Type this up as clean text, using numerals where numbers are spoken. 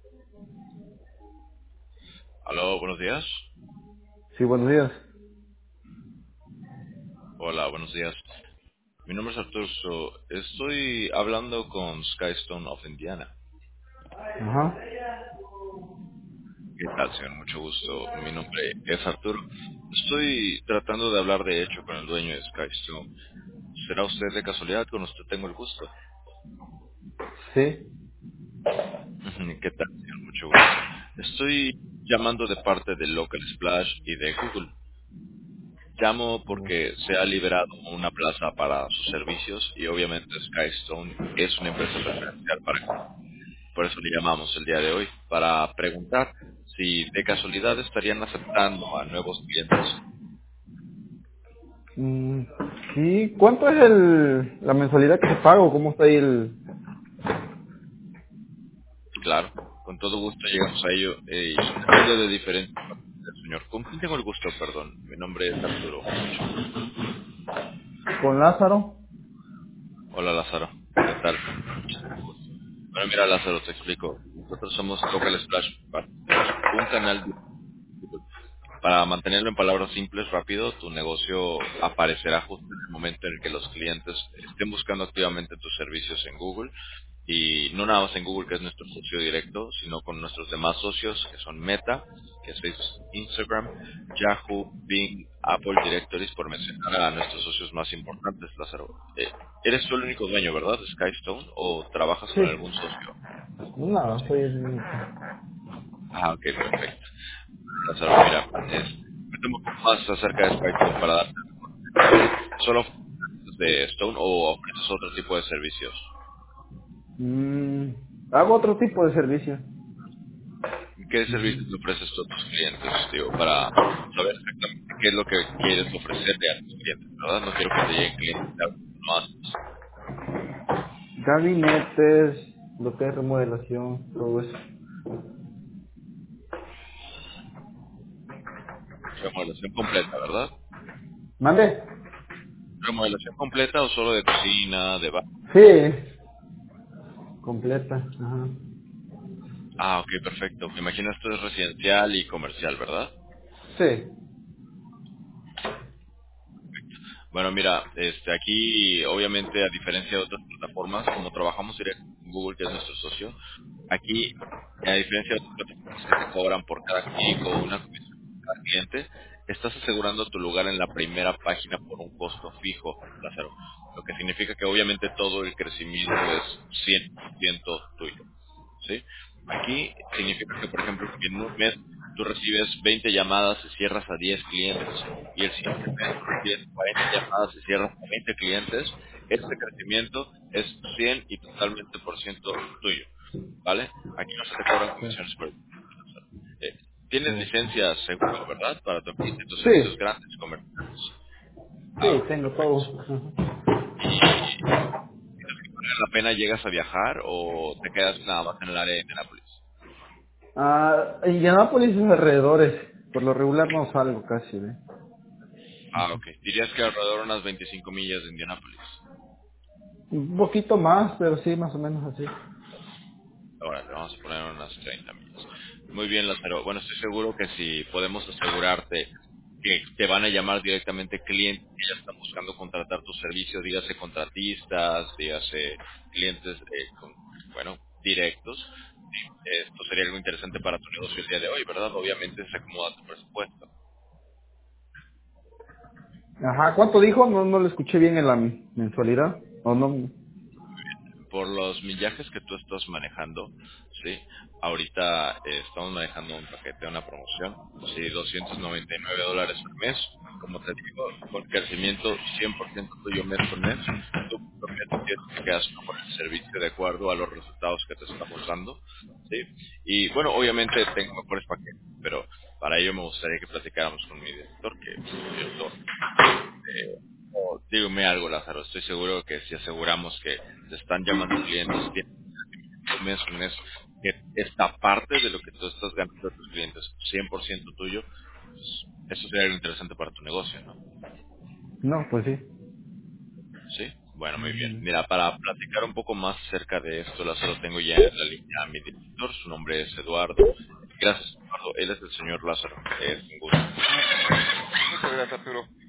Aló, buenos días. Sí, buenos días. Hola, buenos días. Mi nombre es Arturo. Estoy hablando con Skystone of Indiana. Ajá. ¿Qué tal, señor? Mucho gusto. Mi nombre es Arturo. Estoy tratando de hablar de hecho con el dueño de Skystone. ¿Será usted de casualidad? Con usted tengo el gusto. Sí. Ujú, ¿qué tal, señor? Mucho gusto. Estoy llamando de parte de Local Splash y de Google. Llamo porque se ha liberado una plaza para sus servicios y obviamente Skystone es una empresa preferencial para. Por eso le llamamos el día de hoy, para preguntar si de casualidad estarían aceptando a nuevos clientes. Mm, sí. ¿Cuánto es la mensualidad que se paga o cómo está ahí el... Claro, con todo gusto llegamos a ello y depende de diferentes factores, señor. ¿Con quién tengo el gusto? Perdón, mi nombre es Arturo. Mucho gusto. con Lázaro? Hola, Lázaro. ¿Qué tal? Bueno, mira, Lázaro, te explico. Nosotros somos Local Splash Partners, un canal de Google. Para mantenerlo en palabras simples, rápido, tu negocio aparecerá justo en el momento en el que los clientes estén buscando activamente tus servicios en Google. Y no nada más en Google, que es nuestro socio directo, sino con nuestros demás socios, que son Meta, que es Facebook, Instagram, Yahoo, Bing, Apple Directories, por mencionar a nuestros socios más importantes, Lázaro. Eres tú el único dueño, ¿verdad? De Skystone, ¿o trabajas Sí. con algún socio? No, soy el único. Ah, ok, perfecto. Lázaro, mira, cuéntame un poco más acerca de Skystone para darte. ¿Solo de Stone o ofreces otro tipo de servicios? Mm, hago otro tipo de servicio. ¿Qué servicios le Ujú. ofreces tú a tus clientes, digo, para saber exactamente qué es lo que quieres ofrecerle a tus clientes, ¿verdad? No quiero que te lleguen clientes que no haces. Gabinetes, lo que es remodelación, todo eso. Remodelación completa, ¿verdad? ¿Mande? ¿Remodelación completa o solo de cocina, de bar? Sí. Completa. Ajá. Ah, ok, perfecto. Me imagino esto es residencial y comercial, ¿verdad? Sí. Bueno, mira, aquí obviamente a diferencia de otras plataformas, como trabajamos directo con Google, que es nuestro socio, aquí a diferencia de otras plataformas que te cobran por cada clic o una comisión por cada cliente, estás asegurando tu lugar en la primera página por un costo fijo, Lázaro. Lo que significa que obviamente todo el crecimiento es 100% tuyo. ¿Sí? Aquí significa que, por ejemplo, si en un mes tú recibes 20 llamadas y cierras a 10 clientes, y el siguiente mes tú recibes 40 llamadas y cierras a 20 clientes, este crecimiento es 100 y totalmente por ciento tuyo, ¿vale? Aquí no se te cobran Sí. comisiones por el. Tienes Ok. licencias seguro, ¿verdad? Para tu empresa y tus servicios Sí. grandes comerciales. Ah, Sí, ok, tengo perfecto. todo. Ajá. ¿Y vale la pena llegas a viajar o te quedas nada más en el área de Indianapolis? Indianápolis y sus alrededores. Por lo regular no salgo casi, ¿eh? Ah, ok. Dirías que alrededor de unas 25 millas de Indianápolis. Un poquito más, pero sí, más o menos así. Ahora, le vamos a poner unas 30 millas. Muy bien, Lázaro. Bueno, estoy seguro que si podemos asegurarte que te van a llamar directamente clientes que ya están buscando contratar tu servicio, dígase contratistas, dígase clientes, bueno, directos, esto sería algo interesante para tu negocio el día de hoy, ¿verdad? Obviamente se acomoda a tu presupuesto. Ajá, ¿cuánto dijo? No, no lo escuché bien en la mensualidad. ¿O no? Por los millajes que tú estás manejando, ¿sí? Ahorita estamos manejando un paquete, una promoción, ¿sí? $299 al mes. Como te digo, con crecimiento 100% tuyo mes con mes, tú prometo que te quedas con el servicio de acuerdo a los resultados que te estamos dando, ¿sí? Y bueno, obviamente tengo mejores paquetes, pero para ello me gustaría que platicáramos con mi director, que es mi director. Dígame algo, Lázaro. Estoy seguro que si aseguramos que te están llamando clientes mes con mes, que esta parte de lo que tú estás ganando de tus clientes, 100% tuyo, pues, eso sería algo interesante para tu negocio, ¿no? No, pues sí. ¿Sí? Bueno, muy bien. Ujú. Mira, para platicar un poco más acerca de esto, Lázaro, tengo ya en la línea a mi director. Su nombre es Eduardo. Gracias, Eduardo. Él es el señor Lázaro. Es un gusto. Muchas gracias, Arturo.